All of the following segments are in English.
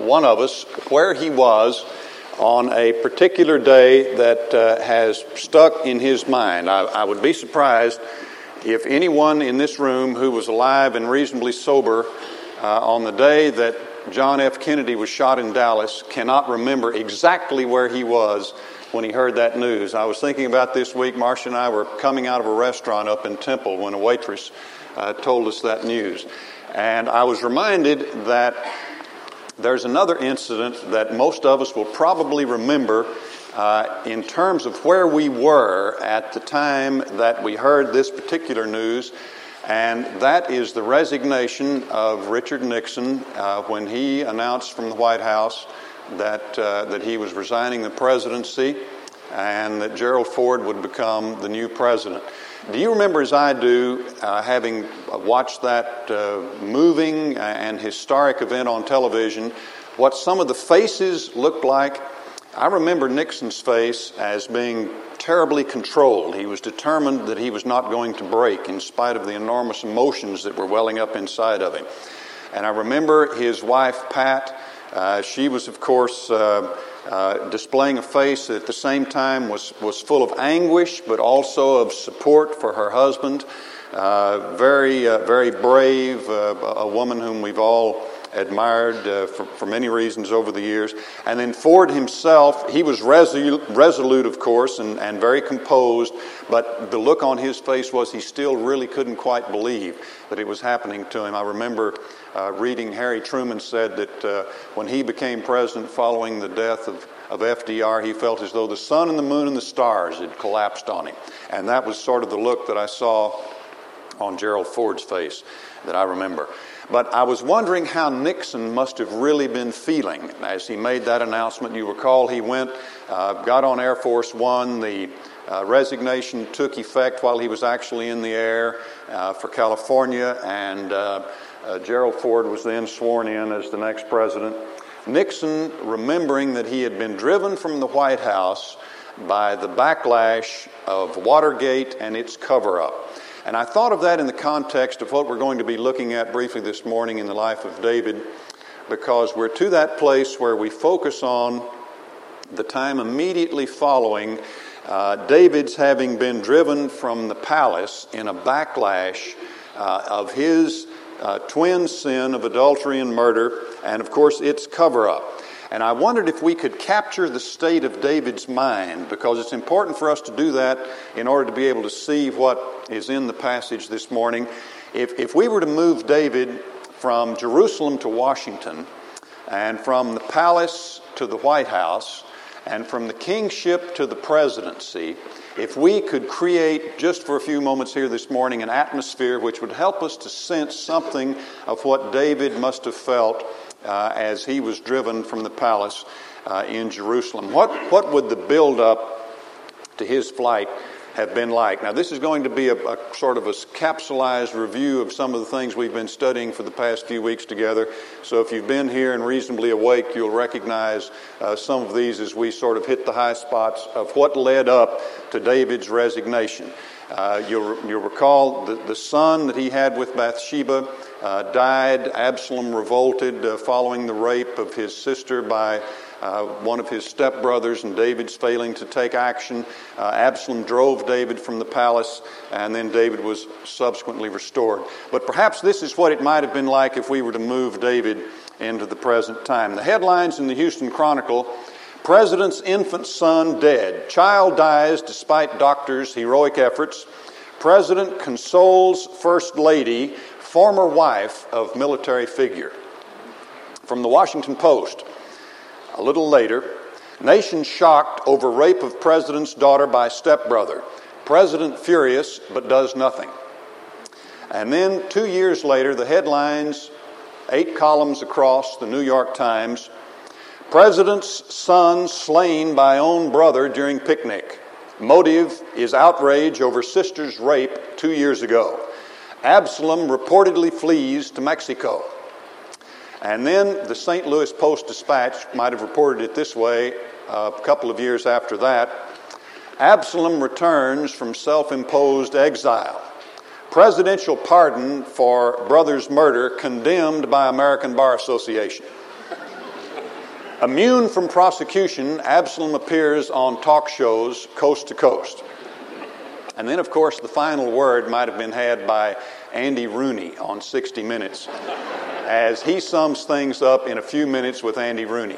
one of us where he was on a particular day that has stuck in his mind. I would be surprised if anyone in this room who was alive and reasonably sober on the day that John F. Kennedy was shot in Dallas cannot remember exactly where he was when he heard that news. I was thinking about this week. Marcia and I were coming out of a restaurant up in Temple when a waitress told us that news. And I was reminded that there's another incident that most of us will probably remember in terms of where we were at the time that we heard this particular news, and that is the resignation of Richard Nixon when he announced from the White House that he was resigning the presidency and that Gerald Ford would become the new president. Do you remember, as I do, having watched that moving and historic event on television, what some of the faces looked like? I remember Nixon's face as being terribly controlled. He was determined that he was not going to break in spite of the enormous emotions that were welling up inside of him. And I remember his wife, Pat. She was, of course, displaying a face that at the same time was full of anguish, but also of support for her husband. Very brave, a woman whom we've all admired for many reasons over the years. And then Ford himself, he was resolute, of course, and very composed, but the look on his face was he still really couldn't quite believe that it was happening to him. I remember reading Harry Truman said that when he became president following the death of FDR, he felt as though the sun and the moon and the stars had collapsed on him. And that was sort of the look that I saw on Gerald Ford's face that I remember. But I was wondering how Nixon must have really been feeling as he made that announcement. You recall he went, got on Air Force One. The resignation took effect while he was actually in the air for California, and Gerald Ford was then sworn in as the next president. Nixon, remembering that he had been driven from the White House by the backlash of Watergate and its cover-up. And I thought of that in the context of what we're going to be looking at briefly this morning in the life of David, because we're to that place where we focus on the time immediately following David's having been driven from the palace in a backlash of his twin sin of adultery and murder, and of course its cover-up. And I wondered if we could capture the state of David's mind, because it's important for us to do that in order to be able to see what is in the passage this morning. If we were to move David from Jerusalem to Washington, and from the palace to the White House, and from the kingship to the presidency, if we could create, just for a few moments here this morning, an atmosphere which would help us to sense something of what David must have felt as he was driven from the palace in Jerusalem. What would the build-up to his flight have been like? Now, this is going to be a sort of a capsulized review of some of the things we've been studying for the past few weeks together. So if you've been here and reasonably awake, you'll recognize some of these as we sort of hit the high spots of what led up to David's resignation. You'll recall the son that he had with Bathsheba died. Absalom revolted following the rape of his sister by one of his stepbrothers, and David's failing to take action. Absalom drove David from the palace, and then David was subsequently restored. But perhaps this is what it might have been like if we were to move David into the present time. The headlines in the Houston Chronicle: President's infant son dead. Child dies despite doctors' heroic efforts. President consoles First Lady, former wife of military figure. From the Washington Post, a little later, nation shocked over rape of president's daughter by stepbrother. President furious but does nothing. And then 2 years later, the headlines, 8 columns across, the New York Times: President's son slain by own brother during picnic. Motive is outrage over sister's rape 2 years ago. Absalom reportedly flees to Mexico. And then the St. Louis Post-Dispatch might have reported it this way a couple of years after that: Absalom returns from self-imposed exile. Presidential pardon for brother's murder condemned by American Bar Association. Immune from prosecution, Absalom appears on talk shows coast to coast. And then, of course, the final word might have been had by Andy Rooney on 60 Minutes, as he sums things up in a few minutes with Andy Rooney.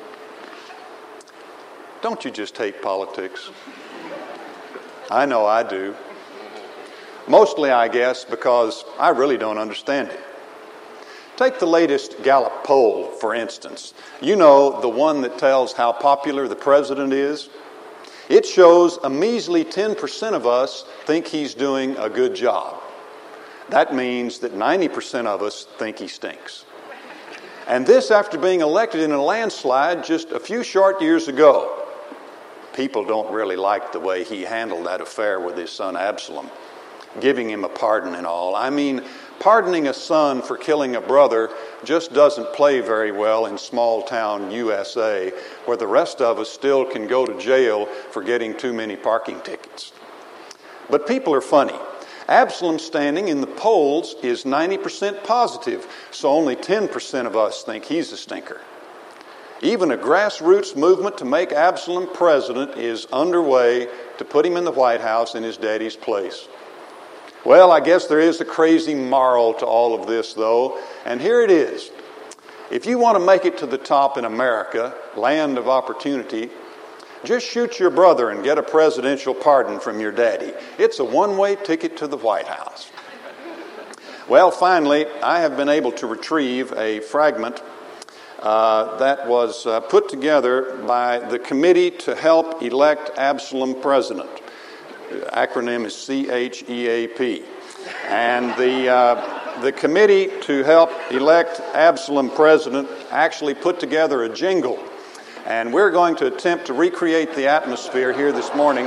Don't you just hate politics? I know I do. Mostly, I guess, because I really don't understand it. Take the latest Gallup poll, for instance. You know, the one that tells how popular the president is. It shows a measly 10% of us think he's doing a good job. That means that 90% of us think he stinks. And this after being elected in a landslide just a few short years ago. People don't really like the way he handled that affair with his son Absalom, giving him a pardon and all. I mean, pardoning a son for killing a brother just doesn't play very well in small-town USA, where the rest of us still can go to jail for getting too many parking tickets. But people are funny. Absalom's standing in the polls is 90% positive, so only 10% of us think he's a stinker. Even a grassroots movement to make Absalom president is underway to put him in the White House in his daddy's place. Well, I guess there is a crazy moral to all of this, though, and here it is. If you want to make it to the top in America, land of opportunity, just shoot your brother and get a presidential pardon from your daddy. It's a one-way ticket to the White House. Well, finally, I have been able to retrieve a fragment that was put together by the Committee to Help Elect Absalom President. The acronym is CHEAP. And the Committee to Help Elect Absalom President actually put together a jingle. And we're going to attempt to recreate the atmosphere here this morning.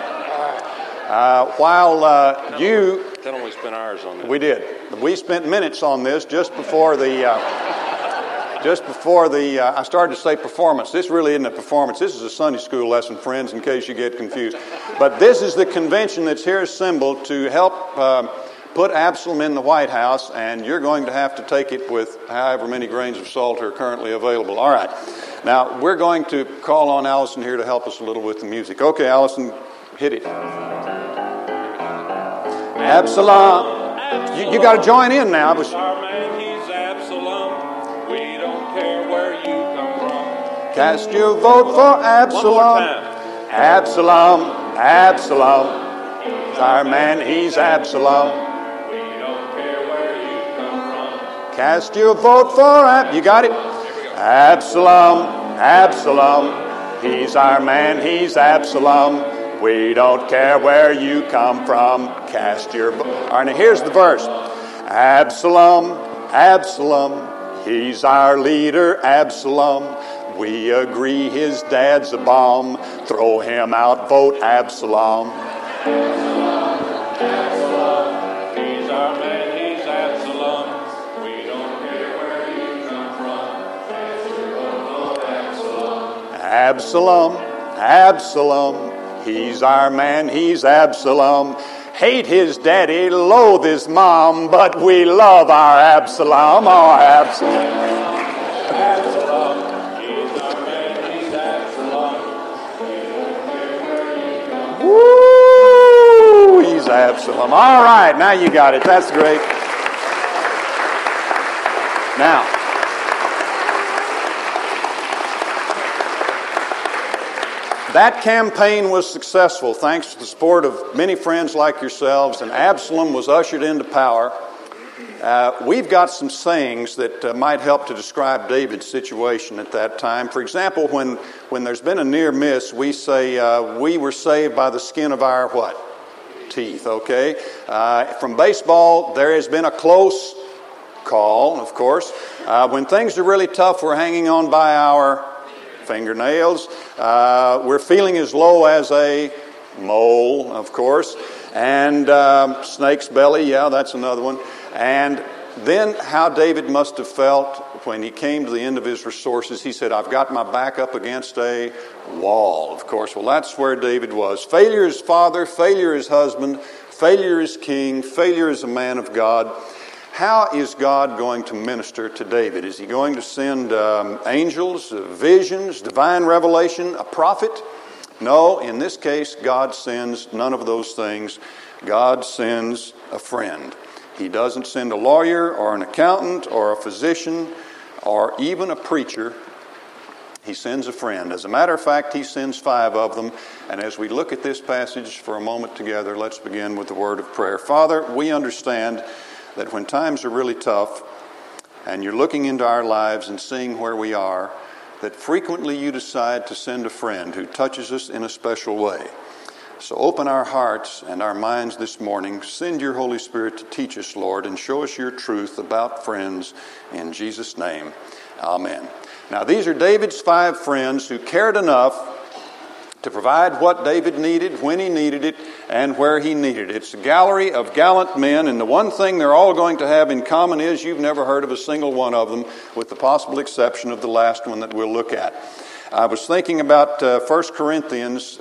While you... That only spent hours on that. We did. We spent minutes on this just before the... I started to say performance. This really isn't a performance. This is a Sunday school lesson, friends, in case you get confused. But this is the convention that's here assembled to help put Absalom in the White House, and you're going to have to take it with however many grains of salt are currently available. All right. Now, we're going to call on Allison here to help us a little with the music. Okay, Allison, hit it. Absalom. You got to join in now. Cast your vote for Absalom. One more time. Absalom, Absalom. He's our man, he's Absalom. We don't care where you come from. Cast your vote for Absalom. You got it? Absalom, Absalom. He's our man, he's Absalom. We don't care where you come from. Cast your vote. All right, now here's the verse. Absalom, Absalom. He's our leader, Absalom. We agree his dad's a bomb. Throw him out, vote Absalom. Absalom, Absalom. He's our man, he's Absalom. We don't care where you come from. Vote Absalom. Absalom, Absalom. He's our man, he's Absalom. Hate his daddy, loathe his mom, but we love our Absalom, our Absalom. Woo! He's Absalom. All right, now you got it. That's great. Now, that campaign was successful thanks to the support of many friends like yourselves, and Absalom was ushered into power. We've got some sayings that might help to describe David's situation at that time. For example, when there's been a near miss, we say, we were saved by the skin of our what? Teeth, okay? From baseball, there has been a close call, of course. When things are really tough, we're hanging on by our fingernails. We're feeling as low as a mole, of course. And snake's belly, yeah, that's another one. And then how David must have felt when he came to the end of his resources. He said, I've got my back up against a wall, of course. Well, that's where David was. Failure as father, failure as husband, failure as king, failure as a man of God. How is God going to minister to David? Is he going to send angels, visions, divine revelation, a prophet? No, in this case, God sends none of those things. God sends a friend. He doesn't send a lawyer or an accountant or a physician or even a preacher. He sends a friend. As a matter of fact, he sends 5 of them. And as we look at this passage for a moment together, let's begin with the word of prayer. Father, we understand that when times are really tough and you're looking into our lives and seeing where we are, that frequently you decide to send a friend who touches us in a special way. So open our hearts and our minds this morning. Send your Holy Spirit to teach us, Lord, and show us your truth about friends. In Jesus' name, amen. Now, these are David's 5 friends who cared enough to provide what David needed, when he needed it, and where he needed it. It's a gallery of gallant men, and the one thing they're all going to have in common is you've never heard of a single one of them, with the possible exception of the last one that we'll look at. I was thinking about 1 Corinthians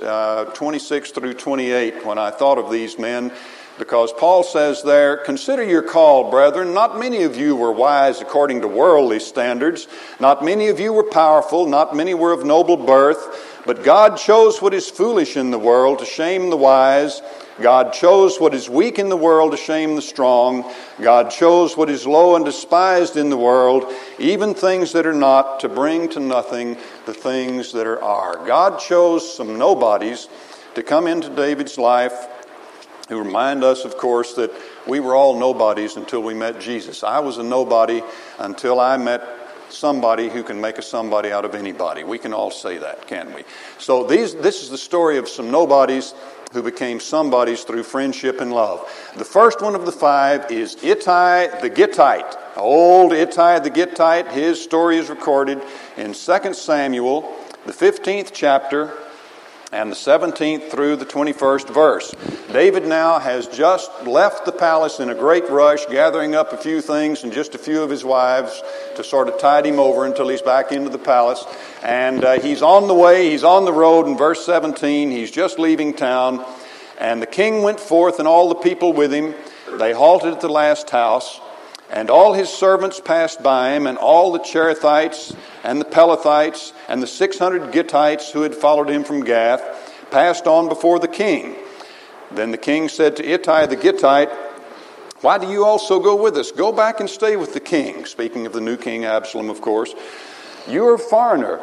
26 through 28 when I thought of these men, because Paul says there, "Consider your call, brethren. Not many of you were wise according to worldly standards. Not many of you were powerful. Not many were of noble birth. But God chose what is foolish in the world to shame the wise. God chose what is weak in the world to shame the strong. God chose what is low and despised in the world, even things that are not, to bring to nothing the things that are." God chose some nobodies to come into David's life who remind us, of course, that we were all nobodies until we met Jesus. I was a nobody until I met somebody who can make a somebody out of anybody. We can all say that, can't we? So this is the story of some nobodies who became somebodies through friendship and love. The first one of the 5 is Ittai the Gittite. Old Ittai the Gittite, his story is recorded in 2 Samuel, the 15th chapter, and the 17th through the 21st verse. David now has just left the palace in a great rush, gathering up a few things and just a few of his wives to sort of tide him over until he's back into the palace. And he's on the way, he's on the road. In verse 17, he's just leaving town. And the king went forth and all the people with him. They halted at the last house. And all his servants passed by him, and all the Cherethites and the Pelethites and the 600 Gittites who had followed him from Gath passed on before the king. Then the king said to Ittai the Gittite, "Why do you also go with us? Go back and stay with the king." Speaking of the new king, Absalom, of course. "You are a foreigner,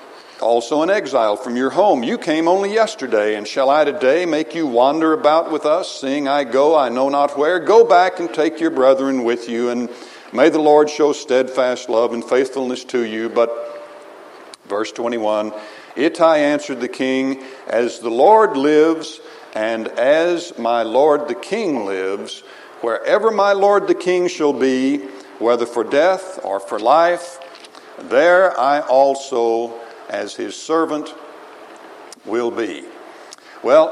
also an exile from your home. You came only yesterday, and shall I today make you wander about with us, seeing I go I know not where? Go back and take your brethren with you, and may the Lord show steadfast love and faithfulness to you." But, verse 21, Ittai answered the king, "As the Lord lives, and as my lord the king lives, wherever my lord the king shall be, whether for death or for life, there I also as his servant will be." Well,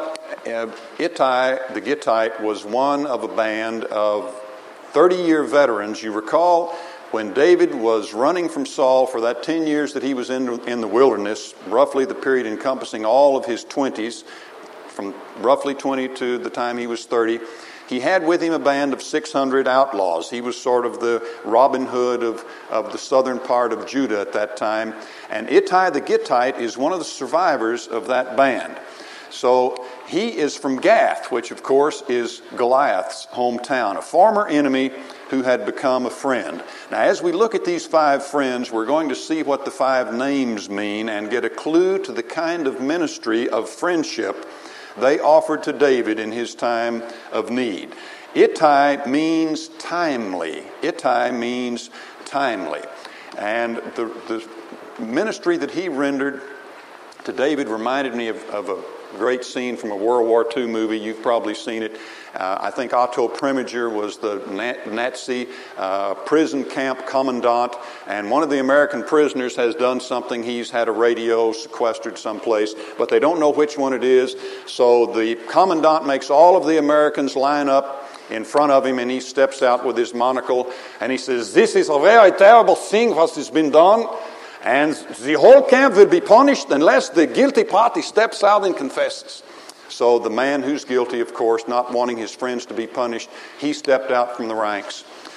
Ittai the Gittite was one of a band of 30-year veterans. You recall when David was running from Saul for that 10 years that he was in the wilderness, roughly the period encompassing all of his 20s, from roughly 20 to the time he was 30, he had with him a band of 600 outlaws. He was sort of the Robin Hood of the southern part of Judah at that time. And Ittai the Gittite is one of the survivors of that band. So he is from Gath, which of course is Goliath's hometown, a former enemy who had become a friend. Now, as we look at these 5 friends, we're going to see what the 5 names mean and get a clue to the kind of ministry of friendship they offered to David in his time of need. Ittai means timely. Ittai means timely. And the ministry that he rendered to David reminded me of a great scene from a World War II movie. You've probably seen it. I think Otto Preminger was the Nazi prison camp commandant, and one of the American prisoners has done something. He's had a radio sequestered someplace, but they don't know which one it is. So the commandant makes all of the Americans line up in front of him, and he steps out with his monocle, and he says, "This is a very terrible thing what has been done, and the whole camp will be punished unless the guilty party steps out and confesses." So the man who's guilty, of course, not wanting his friends to be punished, he stepped out from the ranks.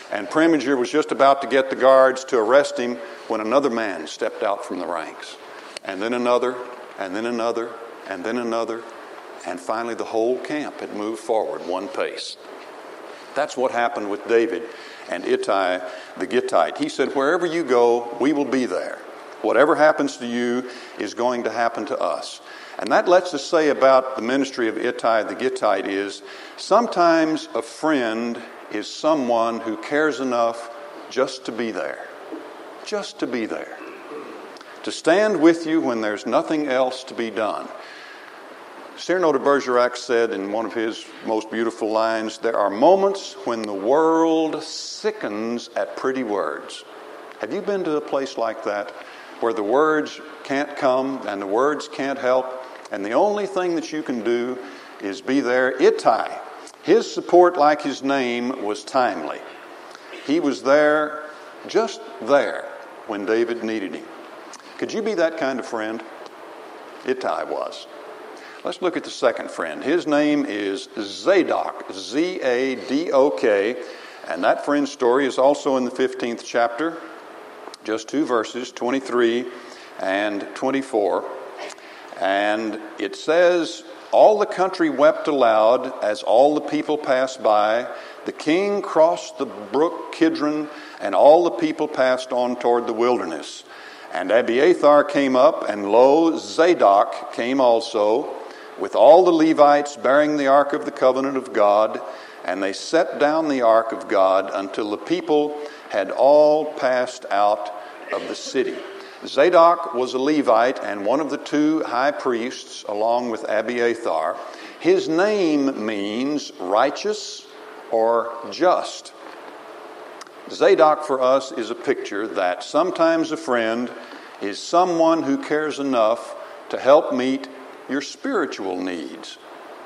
And Preminger was just about to get the guards to arrest him when another man stepped out from the ranks. And then another, and then another, and then another. And finally the whole camp had moved forward one pace. That's what happened with David and Ittai the Gittite. He said, wherever you go, we will be there. Whatever happens to you is going to happen to us. And that lets us say about the ministry of Ittai the Gittite is, sometimes a friend is someone who cares enough just to be there. Just to be there. To stand with you when there's nothing else to be done. Cyrano de Bergerac said in one of his most beautiful lines, there are moments when the world sickens at pretty words. Have you been to a place like that, where the words can't come and the words can't help, and the only thing that you can do is be there? Ittai, his support, like his name, was timely. He was there, just there, when David needed him. Could you be that kind of friend? Ittai was. Let's look at the second friend. His name is Zadok, Z-A-D-O-K, and that friend's story is also in the 15th chapter, just 2 verses, 23 and 24. And it says, all the country wept aloud as all the people passed by. The king crossed the brook Kidron, and all the people passed on toward the wilderness. And Abiathar came up, and lo, Zadok came also, with all the Levites bearing the ark of the covenant of God, and they set down the ark of God until the people had all passed out of the city. Zadok was a Levite and one of the 2 high priests along with Abiathar. His name means righteous or just. Zadok for us is a picture that sometimes a friend is someone who cares enough to help meet your spiritual needs.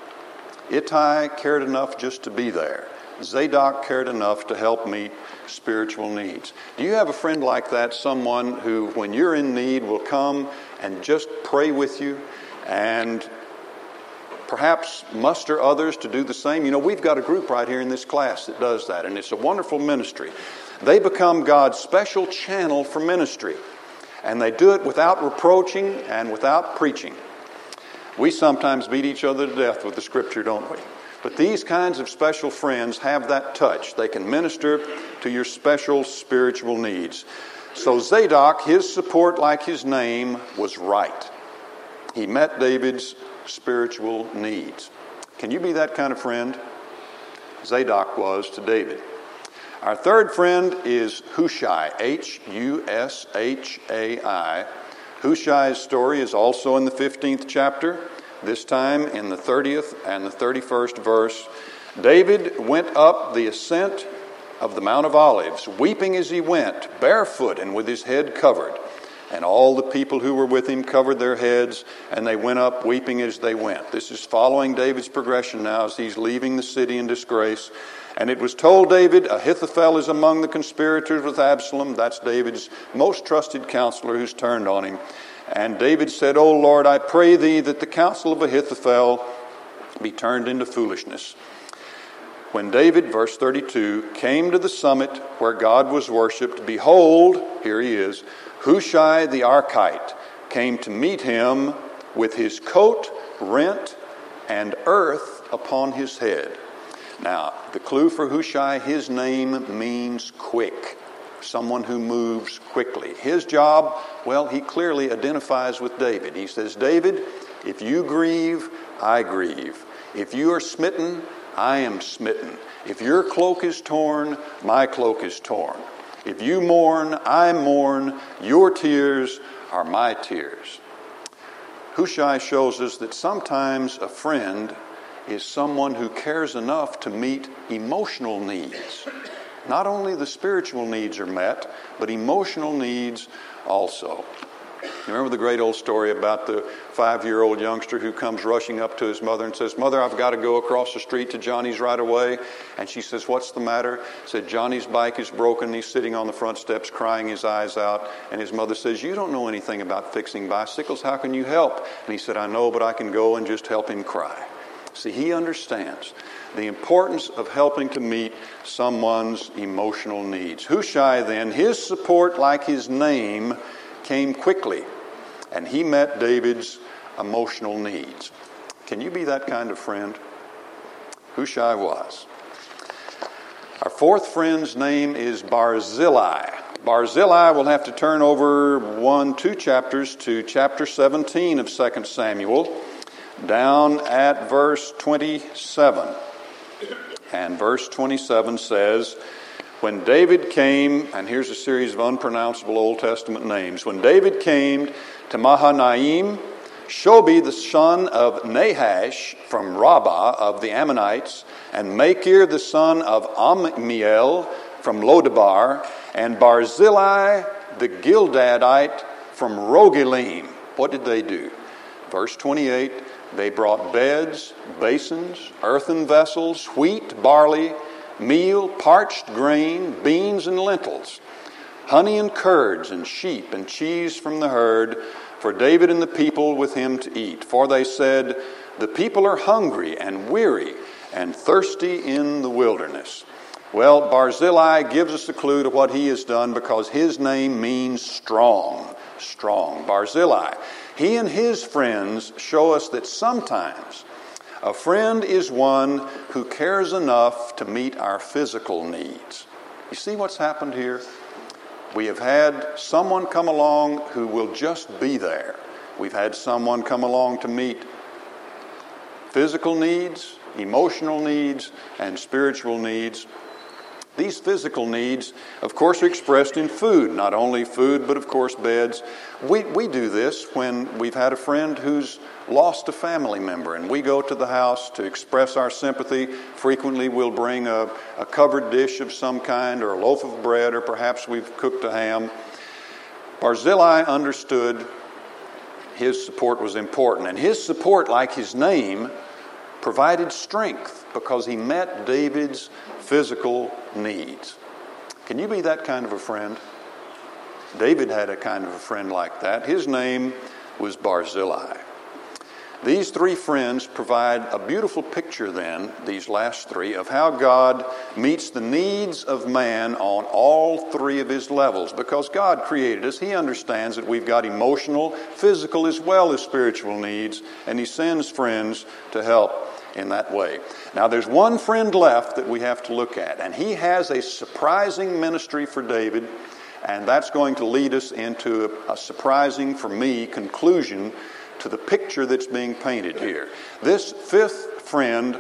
Ittai cared enough just to be there. Zadok cared enough to help meet spiritual needs. Do you have a friend like that? Someone who, when you're in need, will come and just pray with you and perhaps muster others to do the same? You know, we've got a group right here in this class that does that, and it's a wonderful ministry. They become God's special channel for ministry, and they do it without reproaching and without preaching. We sometimes beat each other to death with the Scripture, don't we? But these kinds of special friends have that touch. They can minister to your special spiritual needs. So Zadok, his support, like his name, was right. He met David's spiritual needs. Can you be that kind of friend? Zadok was to David. Our third friend is Hushai, H-U-S-H-A-I. Hushai's story is also in the 15th chapter, this time in the 30th and the 31st verse. David went up the ascent of the Mount of Olives, weeping as he went, barefoot and with his head covered. And all the people who were with him covered their heads, and they went up weeping as they went. This is following David's progression now as he's leaving the city in disgrace. And it was told David, Ahithophel is among the conspirators with Absalom. That's David's most trusted counselor who's turned on him. And David said, O Lord, I pray thee that the counsel of Ahithophel be turned into foolishness. When David, verse 32, came to the summit where God was worshipped, behold, here he is, Hushai the Archite came to meet him with his coat rent and earth upon his head. Now, the clue for Hushai, his name means quick, someone who moves quickly. His job, well, he clearly identifies with David. He says, David, if you grieve, I grieve. If you are smitten, I am smitten. If your cloak is torn, my cloak is torn. If you mourn, I mourn. Your tears are my tears. Hushai shows us that sometimes a friend is someone who cares enough to meet emotional needs. Not only the spiritual needs are met, but emotional needs also. You remember the great old story about the 5-year-old youngster who comes rushing up to his mother and says, Mother, I've got to go across the street to Johnny's right away. And she says, what's the matter? Said, Johnny's bike is broken. He's sitting on the front steps crying his eyes out. And his mother says, you don't know anything about fixing bicycles. How can you help? And he said, I know, but I can go and just help him cry. See, he understands the importance of helping to meet someone's emotional needs. Hushai then, his support, like his name, came quickly, and he met David's emotional needs. Can you be that kind of friend? Hushai was. Our fourth friend's name is Barzillai. Barzillai, will have to turn over 2 chapters to chapter 17 of 2 Samuel, down at verse 27. And verse 27 says, when David came, and here's a series of unpronounceable Old Testament names. When David came to Mahanaim, Shobi the son of Nahash from Rabbah of the Ammonites, and Machir the son of Ammiel from Lodabar, and Barzillai the Gildadite from Rogelim. What did they do? Verse 28, they brought beds, basins, earthen vessels, wheat, barley, meal, parched grain, beans, and lentils, honey and curds, and sheep and cheese from the herd, for David and the people with him to eat. For they said, the people are hungry and weary and thirsty in the wilderness. Well, Barzillai gives us a clue to what he has done, because his name means strong. Strong. Barzillai. He and his friends show us that sometimes a friend is one who cares enough to meet our physical needs. You see what's happened here? We have had someone come along who will just be there. We've had someone come along to meet physical needs, emotional needs, and spiritual needs. These physical needs, of course, are expressed in food. Not only food, but of course beds. We do this when we've had a friend who's lost a family member, and we go to the house to express our sympathy. Frequently we'll bring a covered dish of some kind, or a loaf of bread, or perhaps we've cooked a ham. Barzillai understood his support was important, and his support, like his name, provided strength, because he met David's physical needs. Can you be that kind of a friend? David had a kind of a friend like that. His name was Barzillai. These three friends provide a beautiful picture then, these last three, of how God meets the needs of man on all three of his levels. Because God created us, he understands that we've got emotional, physical, as well as spiritual needs, and he sends friends to help in that way. Now, there's one friend left that we have to look at, and he has a surprising ministry for David, and that's going to lead us into a surprising, for me, conclusion to the picture that's being painted here. This fifth friend,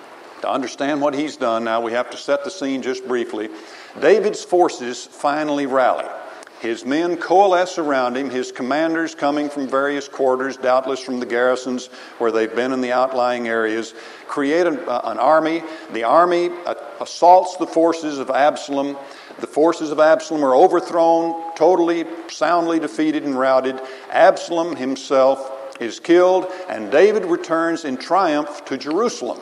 to understand what he's done, now we have to set the scene just briefly. David's forces finally rally. His men coalesce around him, his commanders coming from various quarters, doubtless from the garrisons where they've been in the outlying areas, create an army. The army assaults the forces of Absalom. The forces of Absalom are overthrown, totally, soundly defeated and routed. Absalom himself is killed, and David returns in triumph to Jerusalem.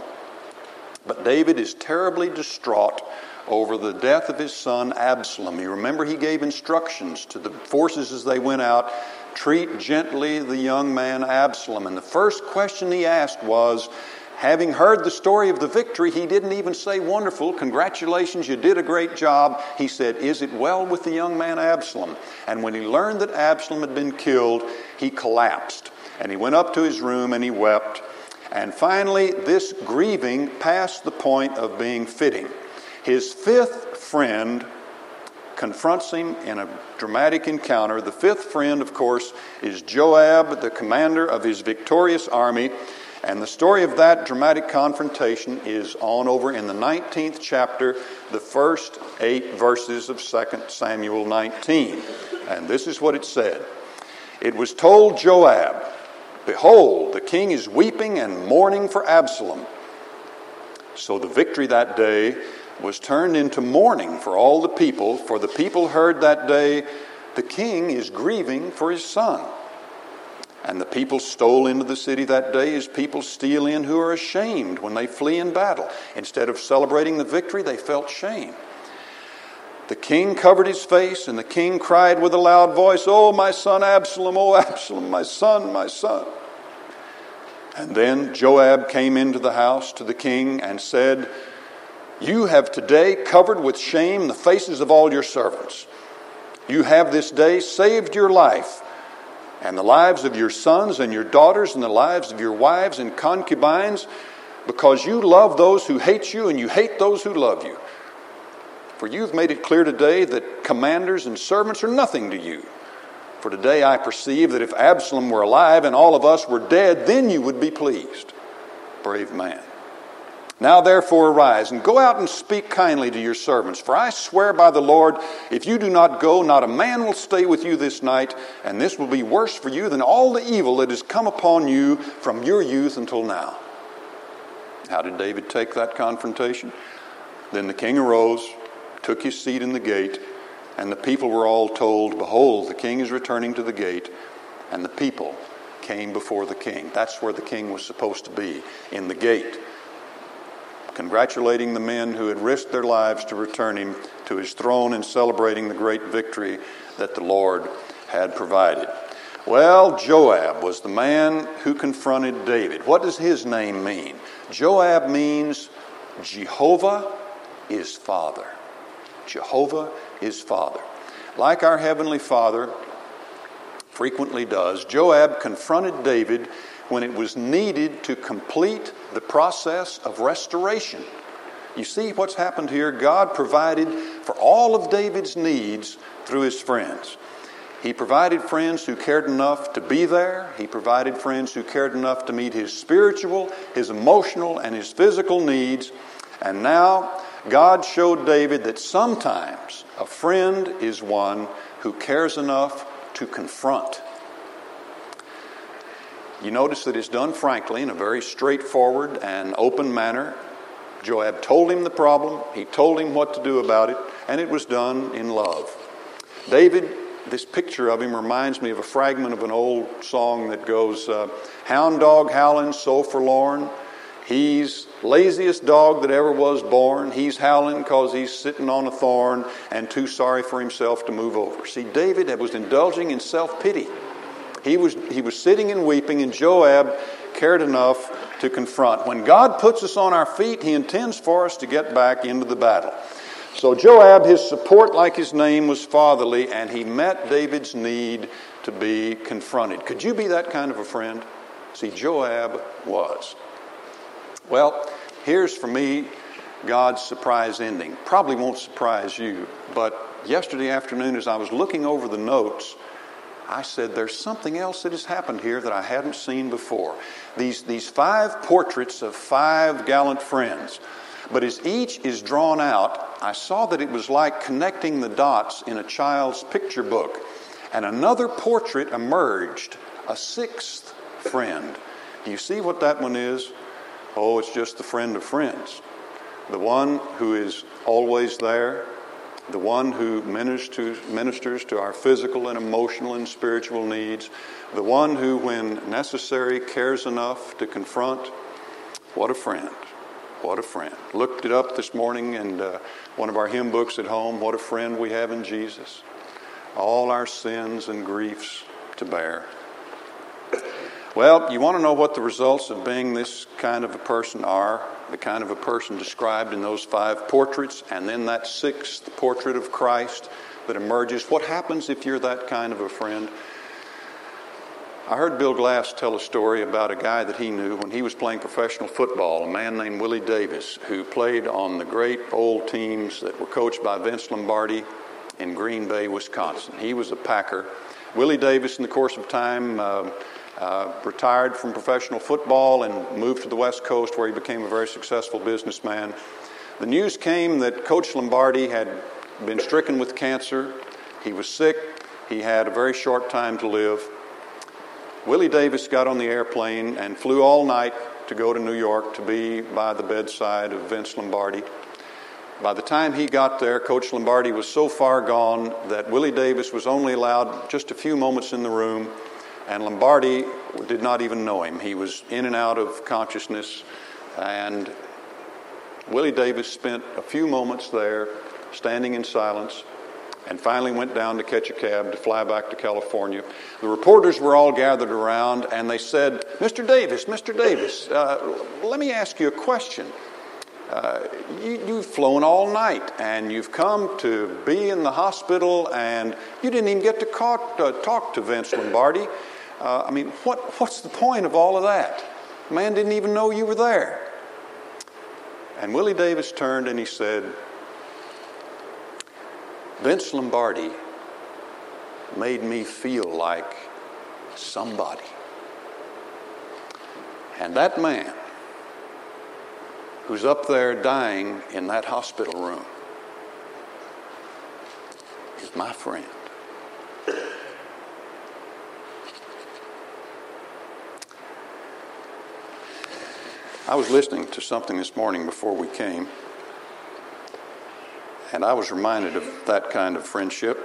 But David is terribly distraught over the death of his son Absalom. You remember he gave instructions to the forces as they went out, treat gently the young man Absalom. And the first question he asked was, having heard the story of the victory, he didn't even say, wonderful, congratulations, you did a great job. He said, is it well with the young man Absalom? And when he learned that Absalom had been killed, he collapsed. And he went up to his room and he wept. And finally, this grieving passed the point of being fitting. His fifth friend confronts him in a dramatic encounter. The fifth friend, of course, is Joab, the commander of his victorious army. And the story of that dramatic confrontation is on over in the 19th chapter, the first 8 verses of 2 Samuel 19. And this is what it said. It was told Joab, behold, the king is weeping and mourning for Absalom. So the victory that day was turned into mourning for all the people, for the people heard that day, the king is grieving for his son. And the people stole into the city that day as people steal in who are ashamed when they flee in battle. Instead of celebrating the victory, they felt shame. The king covered his face, and the king cried with a loud voice, "Oh, my son Absalom, oh, Absalom, my son, my son." And then Joab came into the house to the king and said, "You have today covered with shame the faces of all your servants. You have this day saved your life and the lives of your sons and your daughters and the lives of your wives and concubines, because you love those who hate you and you hate those who love you. For you've made it clear today that commanders and servants are nothing to you. For today I perceive that if Absalom were alive and all of us were dead, then you would be pleased." Brave man. "Now therefore arise and go out and speak kindly to your servants. For I swear by the Lord, if you do not go, not a man will stay with you this night, and this will be worse for you than all the evil that has come upon you from your youth until now." How did David take that confrontation? Then the king arose, took his seat in the gate, and the people were all told, "Behold, the king is returning to the gate." And the people came before the king. That's where the king was supposed to be, in the gate, congratulating the men who had risked their lives to return him to his throne and celebrating the great victory that the Lord had provided. Well, Joab was the man who confronted David. What does his name mean? Joab means Jehovah is Father. Jehovah is Father. Like our Heavenly Father frequently does, Joab confronted David when it was needed to complete the process of restoration. You see what's happened here? God provided for all of David's needs through his friends. He provided friends who cared enough to be there. He provided friends who cared enough to meet his spiritual, his emotional, and his physical needs. And now God showed David that sometimes a friend is one who cares enough to confront. You notice that it's done frankly in a very straightforward and open manner. Joab told him the problem. He told him what to do about it, and it was done in love. David, this picture of him reminds me of a fragment of an old song that goes, "Hound dog howling, so forlorn. He's laziest dog that ever was born. He's howling because he's sitting on a thorn and too sorry for himself to move over." See, David was indulging in self-pity. He was sitting and weeping, and Joab cared enough to confront. When God puts us on our feet, He intends for us to get back into the battle. So Joab, his support, like his name, was fatherly, and he met David's need to be confronted. Could you be that kind of a friend? See, Joab was. Well, here's for me God's surprise ending. Probably won't surprise you, but yesterday afternoon as I was looking over the notes, I said, there's something else that has happened here that I hadn't seen before. These 5 portraits of 5 gallant friends. But as each is drawn out, I saw that it was like connecting the dots in a child's picture book. And another portrait emerged, a 6th friend. Do you see what that one is? Oh, it's just the friend of friends. The one who is always there. The one who ministers to our physical and emotional and spiritual needs. The one who, when necessary, cares enough to confront. What a friend. What a friend. Looked it up this morning in one of our hymn books at home. What a friend we have in Jesus. All our sins and griefs to bear. Well, you want to know what the results of being this kind of a person are? The kind of a person described in those 5 portraits, and then that 6th portrait of Christ that emerges. What happens if you're that kind of a friend? I heard Bill Glass tell a story about a guy that he knew when he was playing professional football, a man named Willie Davis, who played on the great old teams that were coached by Vince Lombardi in Green Bay, Wisconsin. He was a Packer. Willie Davis, in the course of time, retired from professional football and moved to the West Coast, where he became a very successful businessman. The news came that Coach Lombardi had been stricken with cancer. He was sick. He had a very short time to live. Willie Davis got on the airplane and flew all night to go to New York to be by the bedside of Vince Lombardi. By the time he got there, Coach Lombardi was so far gone that Willie Davis was only allowed just a few moments in the room, and Lombardi did not even know him. He was in and out of consciousness, and Willie Davis spent a few moments there, standing in silence, and finally went down to catch a cab to fly back to California. The reporters were all gathered around, and they said, Mr. Davis, let me ask you a question. You've flown all night, and you've come to be in the hospital, and you didn't even get to talk to Vince Lombardi. What's the point of all of that? The man didn't even know you were there. And Willie Davis turned and he said, Vince Lombardi made me feel like somebody. And that man who's up there dying in that hospital room is my friend. I was listening to something this morning before we came, and I was reminded of that kind of friendship.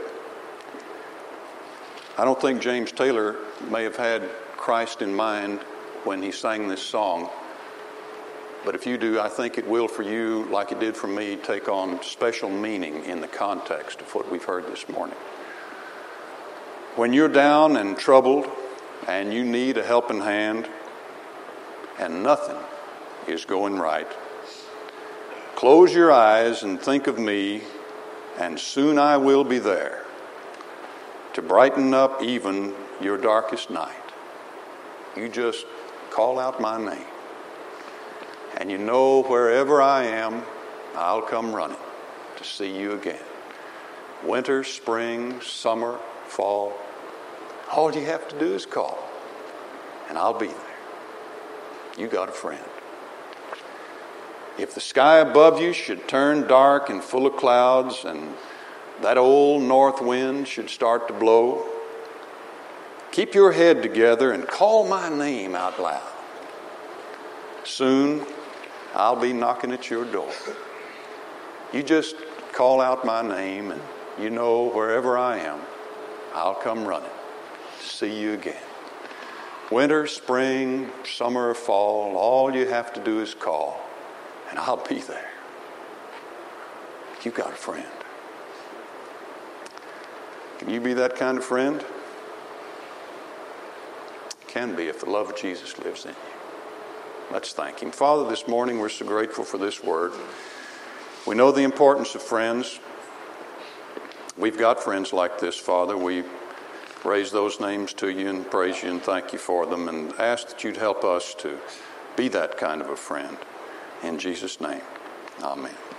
I don't think James Taylor may have had Christ in mind when he sang this song, but if you do, I think it will for you, like it did for me, take on special meaning in the context of what we've heard this morning. When you're down and troubled and you need a helping hand and nothing is going right, close your eyes and think of me, and soon I will be there to brighten up even your darkest night. You just call out my name, and you know wherever I am, I'll come running to see you again. Winter, spring, summer, fall, all you have to do is call, and I'll be there. You got a friend. If the sky above you should turn dark and full of clouds, and that old north wind should start to blow, keep your head together and call my name out loud. Soon I'll be knocking at your door. You just call out my name, and you know wherever I am, I'll come running to see you again. Winter, spring, summer, fall, all you have to do is call, and I'll be there. You got a friend. Can you be that kind of friend? Can be if the love of Jesus lives in you. Let's thank Him. Father, this morning we're so grateful for this word. We know the importance of friends. We've got friends like this, Father. We raise those names to you and praise you and thank you for them, and ask that you'd help us to be that kind of a friend. In Jesus' name, amen.